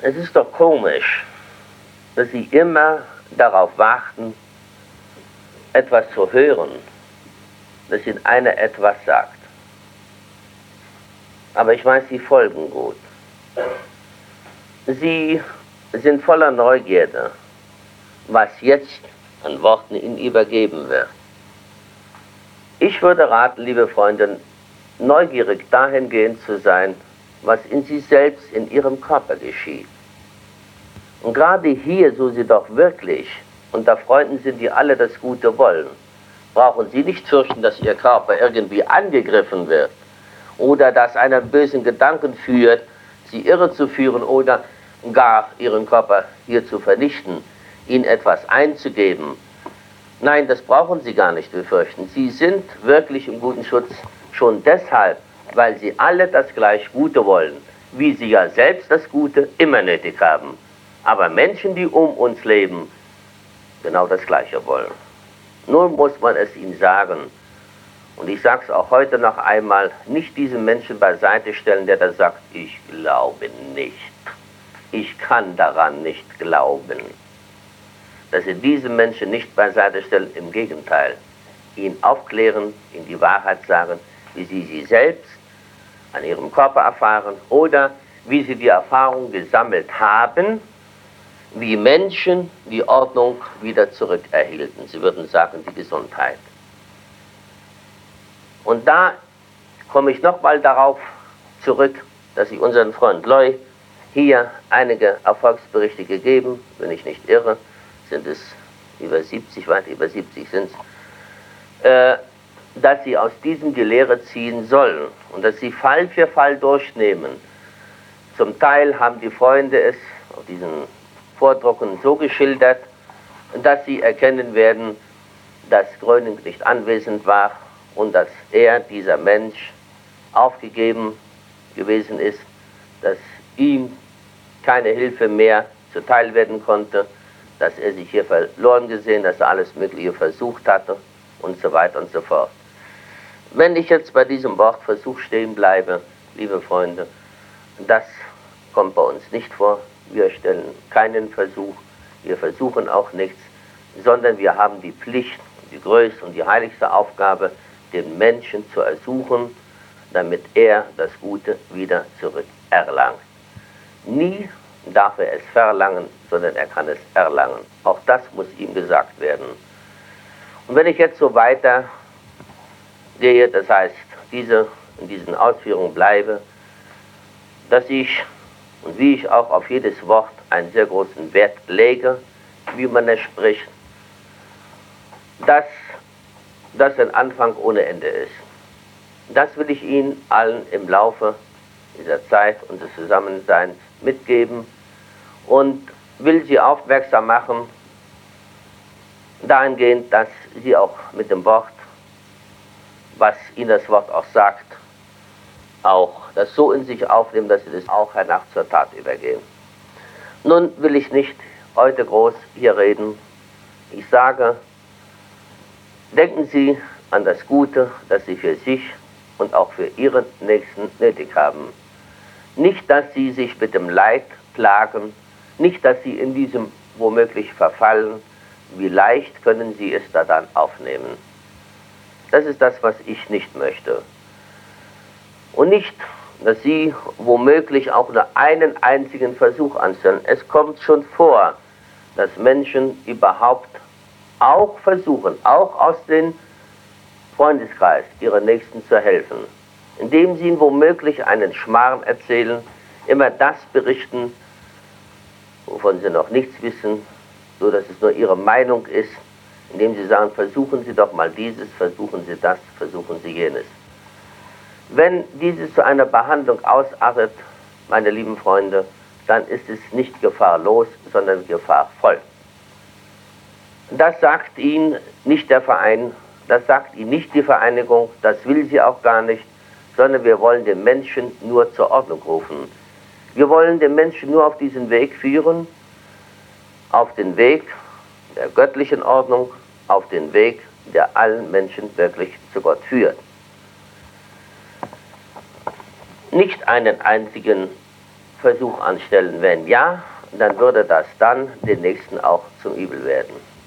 Es ist doch komisch, dass Sie immer darauf warten, etwas zu hören, dass Ihnen einer etwas sagt. Aber ich weiß, Sie folgen gut. Sie sind voller Neugierde, was jetzt an Worten Ihnen übergeben wird. Ich würde raten, liebe Freunde, neugierig dahingehend zu sein, was in Sie selbst, in Ihrem Körper geschieht. Und gerade hier, so Sie doch wirklich unter Freunden sind, die alle das Gute wollen, brauchen Sie nicht fürchten, dass Ihr Körper irgendwie angegriffen wird oder dass einer bösen Gedanken führt, Sie irre zu führen oder gar Ihren Körper hier zu vernichten, Ihnen etwas einzugeben. Nein, das brauchen Sie gar nicht befürchten. Sie sind wirklich im guten Schutz schon deshalb, weil Sie alle das gleich Gute wollen, wie Sie ja selbst das Gute immer nötig haben. Aber Menschen, die um uns leben, genau das Gleiche wollen. Nun muss man es ihnen sagen, und ich sage es auch heute noch einmal, nicht diesen Menschen beiseite stellen, der da sagt, ich glaube nicht, ich kann daran nicht glauben. Dass Sie diesen Menschen nicht beiseite stellen, im Gegenteil, ihn aufklären, ihm die Wahrheit sagen, wie sie selbst an ihrem Körper erfahren oder wie sie die Erfahrung gesammelt haben, wie Menschen die Ordnung wieder zurückerhielten. Sie würden sagen, die Gesundheit. Und da komme ich nochmal darauf zurück, dass ich unseren Freund Loy hier einige Erfolgsberichte gegeben, wenn ich nicht irre, sind es über 70, weit über 70 sind es, dass sie aus diesem die Lehre ziehen sollen und dass sie Fall für Fall durchnehmen. Zum Teil haben die Freunde es auf diesen Vordrucken so geschildert, dass sie erkennen werden, dass Gröning nicht anwesend war und dass er, dieser Mensch, aufgegeben gewesen ist, dass ihm keine Hilfe mehr zuteil werden konnte, dass er sich hier verloren gesehen, dass er alles Mögliche versucht hatte und so weiter und so fort. Wenn ich jetzt bei diesem Wort Versuch stehen bleibe, liebe Freunde, das kommt bei uns nicht vor. Wir stellen keinen Versuch, wir versuchen auch nichts, sondern wir haben die Pflicht, die größte und die heiligste Aufgabe, den Menschen zu ersuchen, damit er das Gute wieder zurückerlangt. Nie darf er es verlangen, sondern er kann es erlangen. Auch das muss ihm gesagt werden. Und wenn ich jetzt so weiter gehe, das heißt, in diesen Ausführungen bleibe, dass ich und wie ich auch auf jedes Wort einen sehr großen Wert lege, wie man es spricht, dass das ein Anfang ohne Ende ist. Das will ich Ihnen allen im Laufe dieser Zeit unseres Zusammenseins mitgeben und will Sie aufmerksam machen, dahingehend, dass Sie auch mit dem Wort, was Ihnen das Wort auch sagt, auch das so in sich aufnehmen, dass Sie das auch hernach zur Tat übergehen. Nun will ich nicht heute groß hier reden. Ich sage, denken Sie an das Gute, das Sie für sich und auch für Ihren Nächsten nötig haben. Nicht, dass Sie sich mit dem Leid plagen, nicht, dass Sie in diesem womöglich verfallen. Wie leicht können Sie es da dann aufnehmen? Das ist das, was ich nicht möchte. Und nicht, dass Sie womöglich auch nur einen einzigen Versuch anstellen. Es kommt schon vor, dass Menschen überhaupt auch versuchen, auch aus dem Freundeskreis ihren Nächsten zu helfen, indem sie ihnen womöglich einen Schmarrn erzählen, immer das berichten, wovon sie noch nichts wissen, so dass es nur ihre Meinung ist, indem sie sagen, versuchen Sie doch mal dieses, versuchen Sie das, versuchen Sie jenes. Wenn dieses zu einer Behandlung ausartet, meine lieben Freunde, dann ist es nicht gefahrlos, sondern gefahrvoll. Das sagt Ihnen nicht der Verein, das sagt Ihnen nicht die Vereinigung, das will sie auch gar nicht, sondern wir wollen den Menschen nur zur Ordnung rufen. Wir wollen den Menschen nur auf diesen Weg führen, auf den Weg der göttlichen Ordnung, auf den Weg, der allen Menschen wirklich zu Gott führt. Nicht einen einzigen Versuch anstellen? Wenn ja, dann würde das dann den Nächsten auch zum Übel werden.